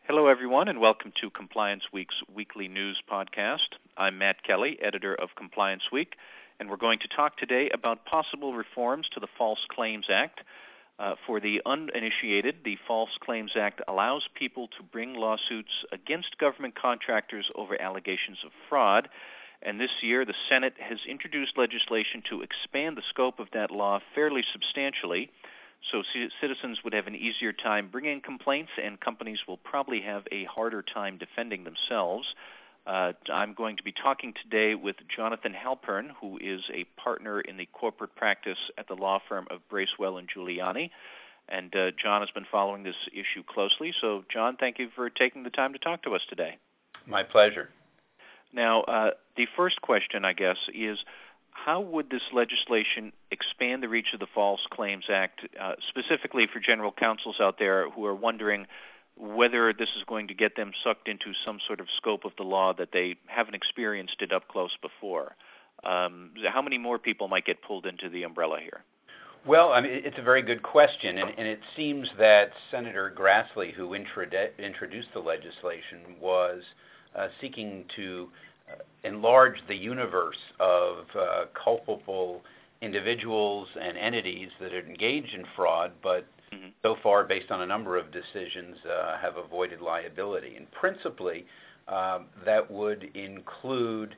Hello, everyone, and welcome to Compliance Week's weekly news podcast. I'm Matt Kelly, editor of Compliance Week, and we're going to talk today about possible reforms to the False Claims Act. For the uninitiated, the False Claims Act allows people to bring lawsuits against government contractors over allegations of fraud. And this year, the Senate has introduced legislation to expand the scope of that law fairly substantially, so citizens would have an easier time bringing complaints, and companies will probably have a harder time defending themselves. I'm going to be talking today with Jonathan Halpern, who is a partner in the corporate practice at the law firm of Bracewell and Giuliani. And John has been following this issue closely. So, John, thank you for taking the time to talk to us today. My pleasure. Now, the first question, I guess, is how would this legislation expand the reach of the False Claims Act, specifically for general counsels out there who are wondering whether this is going to get them sucked into some sort of scope of the law that they haven't experienced it up close before? How many more people might get pulled into the umbrella here? Well, I mean, it's a very good question, and it seems that Senator Grassley, who introduced the legislation, was seeking to enlarge the universe of culpable individuals and entities that are engaged in fraud, but so far, based on a number of decisions, have avoided liability. And principally, that would include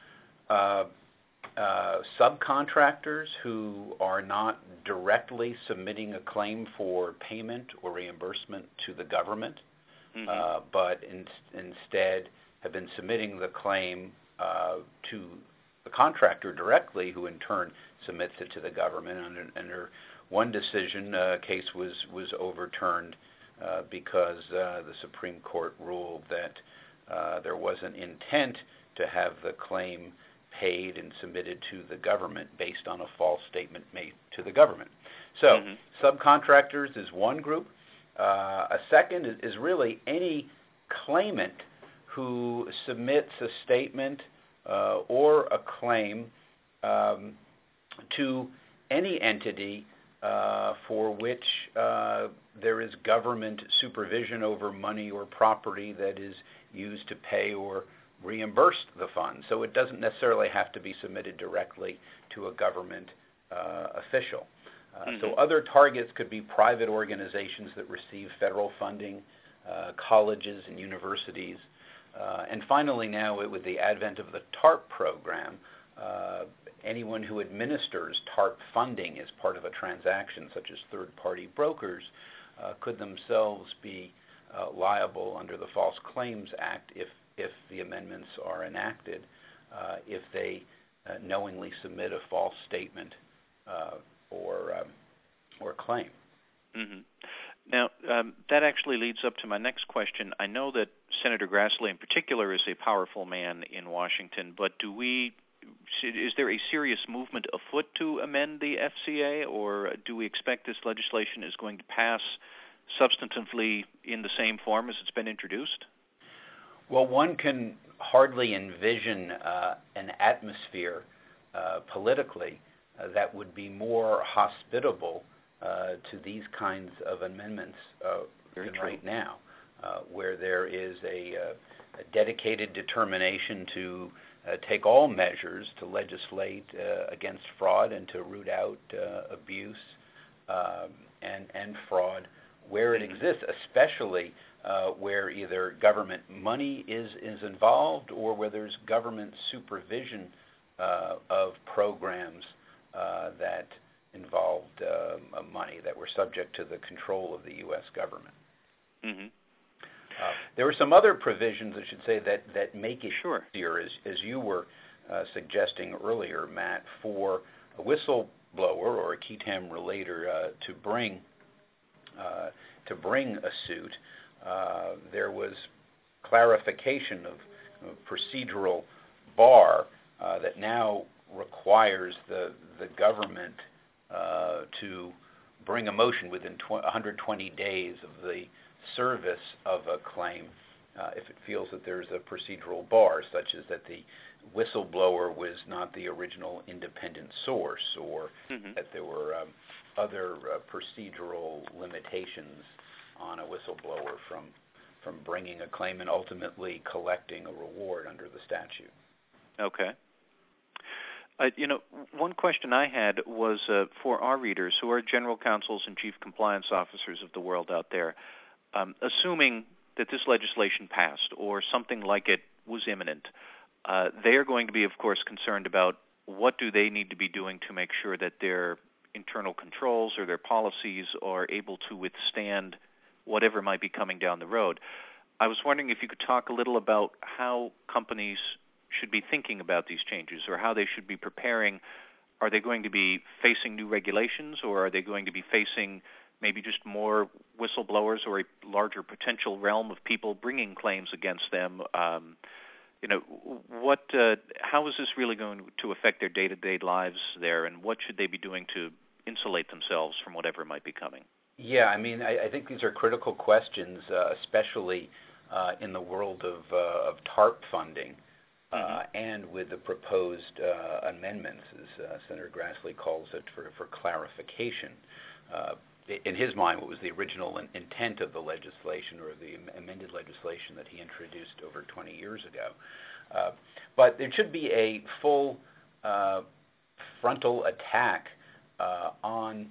subcontractors who are not directly submitting a claim for payment or reimbursement to the government, but instead have been submitting the claim to the contractor directly, who in turn submits it to the government. Under one decision, a case was overturned because the Supreme Court ruled that there was an intent to have the claim paid and submitted to the government based on a false statement made to the government. So subcontractors is one group. A second is really any claimant who submits a statement or a claim to any entity for which there is government supervision over money or property that is used to pay or reimburse the funds. So it doesn't necessarily have to be submitted directly to a government official. So other targets could be private organizations that receive federal funding, colleges and universities. And finally now, with the advent of the TARP program, anyone who administers TARP funding as part of a transaction, such as third-party brokers, could themselves be liable under the False Claims Act if the amendments are enacted, if they knowingly submit a false statement or claim. Now, that actually leads up to my next question. I know that Senator Grassley in particular is a powerful man in Washington, but is there a serious movement afoot to amend the FCA, or do we expect this legislation is going to pass substantively in the same form as it's been introduced? Well, one can hardly envision an atmosphere politically that would be more hospitable to these kinds of amendments right now, where there is a dedicated determination to take all measures to legislate against fraud and to root out abuse and fraud where it exists, especially where either government money is involved or where there's government supervision of programs that involved money that were subject to the control of the U.S. government. There were some other provisions, I should say, that make it easier, as you were suggesting earlier, Matt, for a whistleblower or a qui tam relator to bring a suit. There was clarification of procedural bar that now requires the government to bring a motion within 120 days of the service of a claim if it feels that there's a procedural bar, such as that the whistleblower was not the original independent source, or that there were other procedural limitations on a whistleblower from bringing a claim and ultimately collecting a reward under the statute. Okay. One question I had was for our readers who are general counsels and chief compliance officers of the world out there, assuming that this legislation passed or something like it was imminent, they are going to be, of course, concerned about what do they need to be doing to make sure that their internal controls or their policies are able to withstand whatever might be coming down the road. I was wondering if you could talk a little about how companies should be thinking about these changes or how they should be preparing. Are they going to be facing new regulations, or are they going to be facing maybe just more whistleblowers or a larger potential realm of people bringing claims against them? How is this really going to affect their day-to-day lives there, and what should they be doing to insulate themselves from whatever might be coming? Yeah, I think these are critical questions, especially in the world of TARP funding. And with the proposed amendments, as Senator Grassley calls it, for clarification. In his mind, what was the original intent of the legislation or the amended legislation that he introduced over 20 years ago. But there should be a full frontal attack on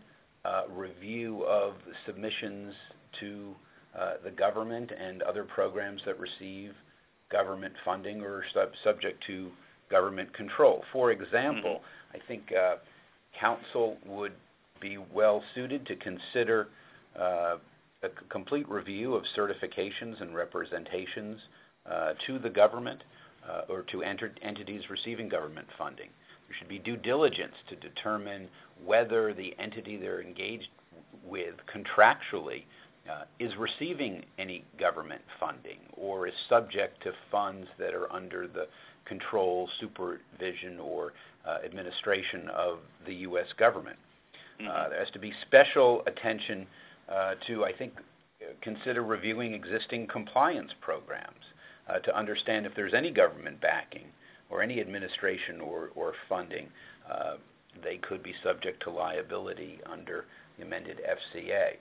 review of submissions to the government and other programs that receive government funding or subject to government control. For example, I think counsel would be well suited to consider a complete review of certifications and representations to the government or to entities receiving government funding. There should be due diligence to determine whether the entity they're engaged with contractually is receiving any government funding or is subject to funds that are under the control, supervision, or administration of the U.S. government. There has to be special attention to, I think, consider reviewing existing compliance programs to understand if there's any government backing or any administration or funding, they could be subject to liability under the amended FCA.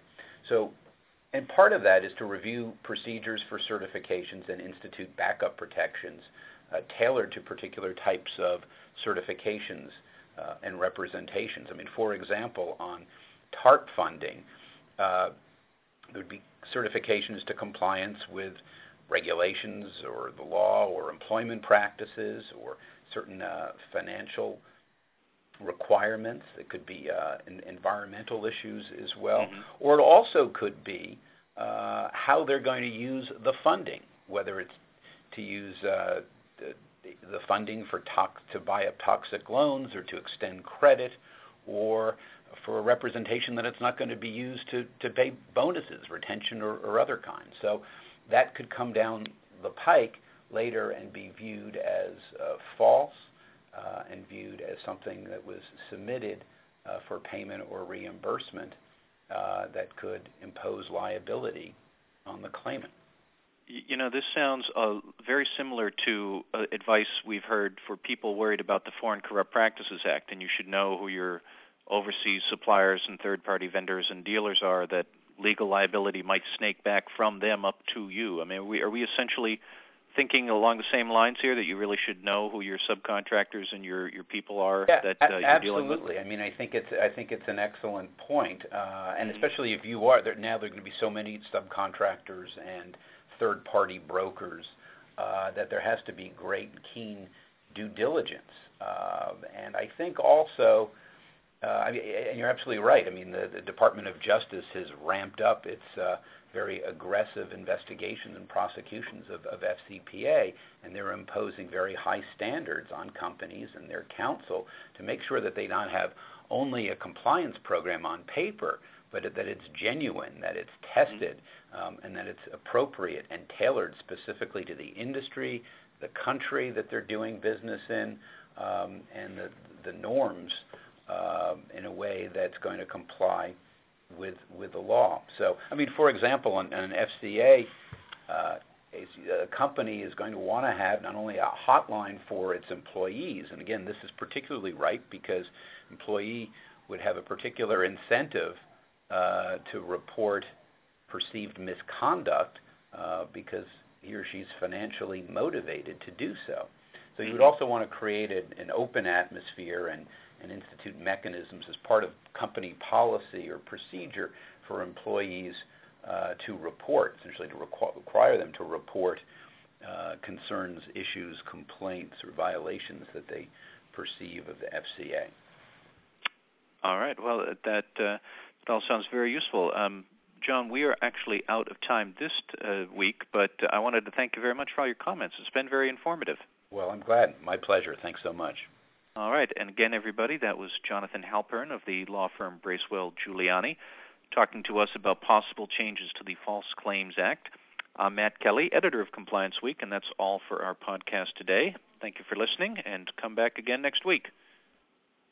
And part of that is to review procedures for certifications and institute backup protections tailored to particular types of certifications and representations. For example, on TARP funding, there would be certifications to compliance with regulations or the law or employment practices or certain financial requirements. It could be environmental issues as well. Or it also could be how they're going to use the funding, whether it's to use the funding to buy up toxic loans or to extend credit, or for a representation that it's not going to be used to pay bonuses, retention, or other kinds. So that could come down the pike later and be viewed as false and viewed as something that was submitted for payment or reimbursement that could impose liability on the claimant. This sounds very similar to advice we've heard for people worried about the Foreign Corrupt Practices Act, and you should know who your overseas suppliers and third-party vendors and dealers are, that legal liability might snake back from them up to you. Are we essentially thinking along the same lines here, that you really should know who your subcontractors and your people are that you're dealing with? Absolutely. I think it's an excellent point, and especially if you are there now, there are going to be so many subcontractors and third-party brokers that there has to be great, keen due diligence. And I think also, and you're absolutely right. The Department of Justice has ramped up its very aggressive investigations and prosecutions of FCPA, and they're imposing very high standards on companies and their counsel to make sure that they not have only a compliance program on paper, but that it's genuine, that it's tested, and that it's appropriate and tailored specifically to the industry, the country that they're doing business in, and the norms in a way that's going to comply with the law. So, for example, on an FCA, a company is going to want to have not only a hotline for its employees, and again, this is particularly right because employee would have a particular incentive to report perceived misconduct because he or she's financially motivated to do so. So you would also want to create an open atmosphere and institute mechanisms as part of company policy or procedure for employees to report, essentially to require them to report concerns, issues, complaints, or violations that they perceive of the FCA. All right. Well, that all sounds very useful. John, we are actually out of time this week, but I wanted to thank you very much for all your comments. It's been very informative. Well, I'm glad. My pleasure. Thanks so much. All right. And again, everybody, that was Jonathan Halpern of the law firm Bracewell Giuliani talking to us about possible changes to the False Claims Act. I'm Matt Kelly, editor of Compliance Week, and that's all for our podcast today. Thank you for listening, and come back again next week.